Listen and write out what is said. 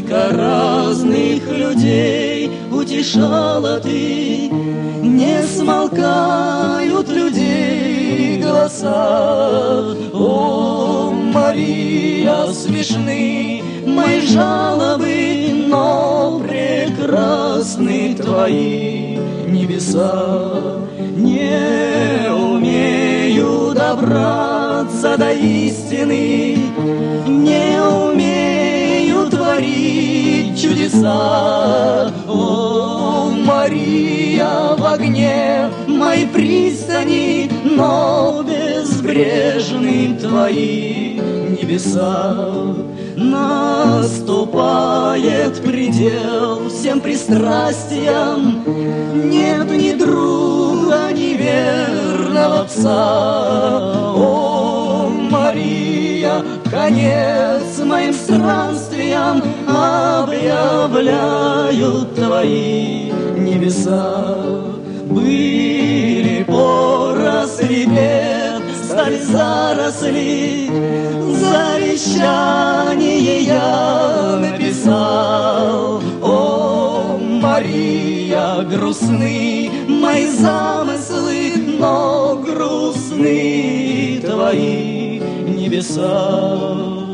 Сколько разных людей утешала ты, не смолкают людей голоса. О, Мария, смешны мои жалобы, но прекрасны твои небеса. Не умею добраться до истины, не умею творить чудеса. О, Мария, в огне моей пристани, но безбрежны твои небеса. Наступает предел всем пристрастиям, нет ни друга, ни верного пса. О, Мария, конец моим странствиям объявляют твои небеса. Были поросли бед, стали заросли, завещание я написал. О, Мария, грустны мои замыслы, но грустны твои небеса.